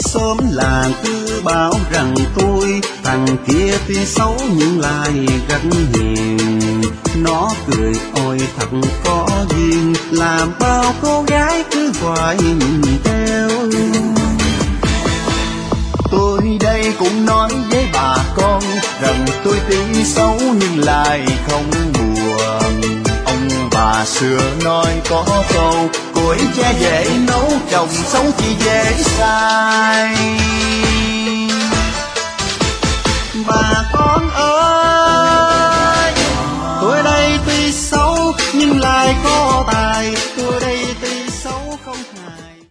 Xóm làng cứ bảo rằng tôi thằng kia tuy xấu nhưng lại rất hiền. Nó cười ôi thật có duyên, làm bao cô gái cứ phải nhìn theo. Tôi đây cũng nói với bà con rằng tôi tuy xấu nhưng lại không buồn. Ông bà xưa nói có câu củi che dễ nấu, chồng xấu chỉ dễ sai.